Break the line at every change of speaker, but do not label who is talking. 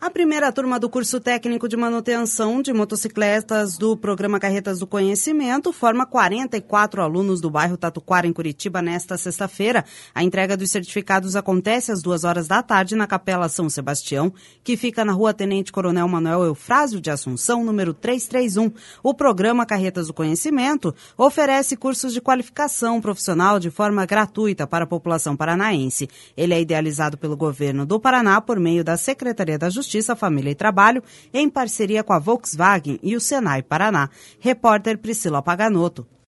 A primeira turma do curso técnico de manutenção de motocicletas do programa Carretas do Conhecimento forma 44 alunos do bairro Tatuquara, em Curitiba, nesta sexta-feira. A entrega dos certificados acontece às 2 da tarde na Capela São Sebastião, que fica na Rua Tenente Coronel Manuel Eufrásio de Assunção, número 331. O programa Carretas do Conhecimento oferece cursos de qualificação profissional de forma gratuita para a população paranaense. Ele é idealizado pelo governo do Paraná por meio da Secretaria da Justiça, Família e Trabalho, em parceria com a Volkswagen e o Senai Paraná. Repórter Priscila Paganoto.